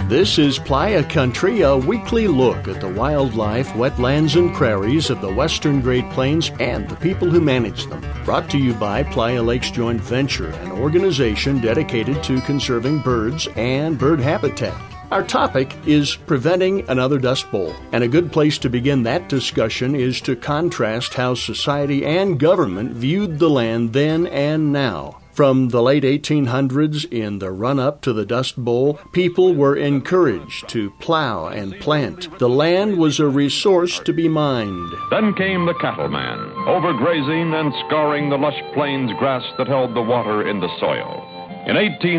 This is Playa Country, a weekly look at the wildlife, wetlands, and prairies of the western Great Plains and the people who manage them. Brought to you by Playa Lakes Joint Venture, an organization dedicated to conserving birds and bird habitat. Our topic is preventing another Dust Bowl, and a good place to begin that discussion is to contrast how society and government viewed the land then and now. From the late 1800s, in the run-up to the Dust Bowl, people were encouraged to plow and plant. The land was a resource to be mined. Then came the cattleman, overgrazing and scarring the lush plains grass that held the water in the soil. In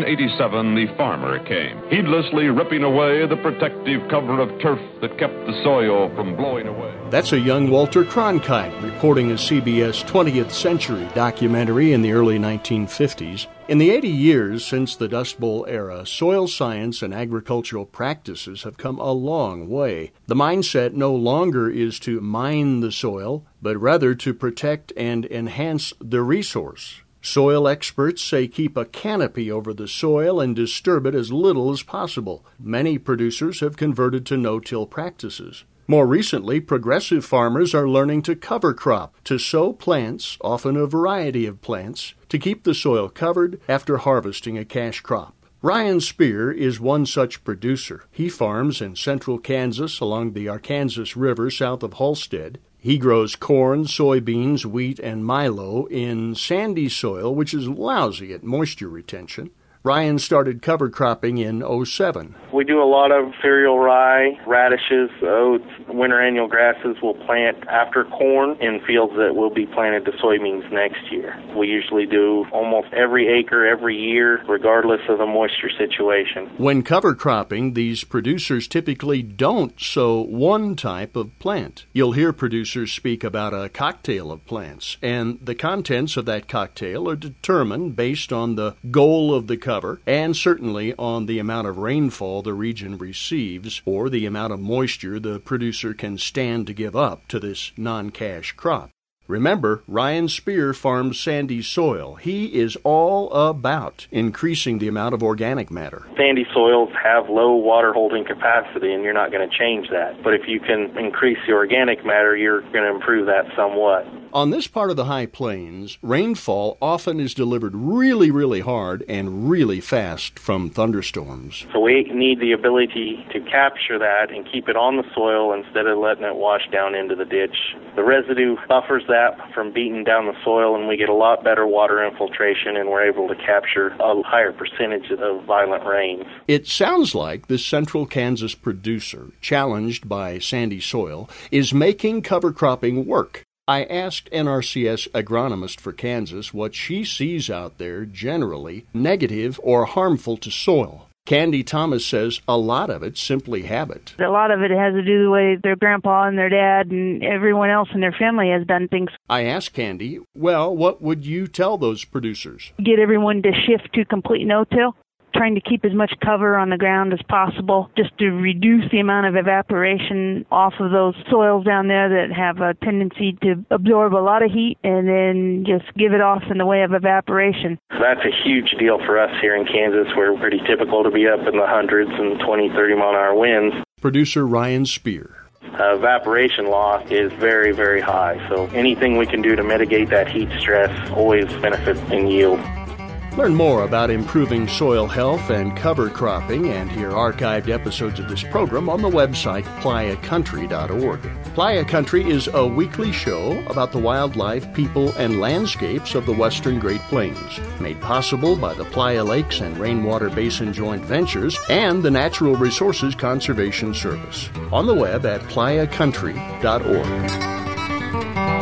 1887, the farmer came, heedlessly ripping away the protective cover of turf that kept the soil from blowing away. That's a young Walter Cronkite reporting a CBS 20th Century documentary in the early 1950s. In the 80 years since the Dust Bowl era, soil science and agricultural practices have come a long way. The mindset no longer is to mine the soil, but rather to protect and enhance the resource. Soil experts say keep a canopy over the soil and disturb it as little as possible. Many producers have converted to no-till practices. More recently, progressive farmers are learning to cover crop, to sow plants, often a variety of plants, to keep the soil covered after harvesting a cash crop. Ryan Spear is one such producer. He farms in central Kansas along the Arkansas River south of Halstead. He grows corn, soybeans, wheat, and milo in sandy soil, which is lousy at moisture retention. Ryan started cover cropping in 2007. We do a lot of cereal rye, radishes, oats, winter annual grasses. We'll plant after corn in fields that will be planted to soybeans next year. We usually do almost every acre every year, regardless of the moisture situation. When cover cropping, these producers typically don't sow one type of plant. You'll hear producers speak about a cocktail of plants, and the contents of that cocktail are determined based on the goal of the cover and certainly on the amount of rainfall the region receives or the amount of moisture the producer can stand to give up to this non-cash crop. Remember, Ryan Spear farms sandy soil. He is all about increasing the amount of organic matter. Sandy soils have low water holding capacity, and you're not going to change that. But if you can increase the organic matter, you're going to improve that somewhat. On this part of the high plains, rainfall often is delivered really, really hard and really fast from thunderstorms. So we need the ability to capture that and keep it on the soil instead of letting it wash down into the ditch. The residue buffers that from beating down the soil, and we get a lot better water infiltration, and we're able to capture a higher percentage of violent rains. It sounds like this central Kansas producer, challenged by sandy soil, is making cover cropping work. I asked NRCS agronomist for Kansas what she sees out there generally negative or harmful to soil. Candy Thomas says a lot of it's simply habit. A lot of it has to do with the way their grandpa and their dad and everyone else in their family has done things. I asked Candy, well, what would you tell those producers? Get everyone to shift to complete no-till. Trying to keep as much cover on the ground as possible just to reduce the amount of evaporation off of those soils down there that have a tendency to absorb a lot of heat, and then just give it off in the way of evaporation. That's a huge deal for us here in Kansas. We're pretty typical to be up in the hundreds and 20, 30-mile-an-hour winds. Producer Ryan Spear. Evaporation loss is very, very high, so anything we can do to mitigate that heat stress always benefits in yield. Learn more about improving soil health and cover cropping and hear archived episodes of this program on the website playacountry.org. Playa Country is a weekly show about the wildlife, people, and landscapes of the western Great Plains, made possible by the Playa Lakes and Rainwater Basin Joint Ventures and the Natural Resources Conservation Service. On the web at playacountry.org.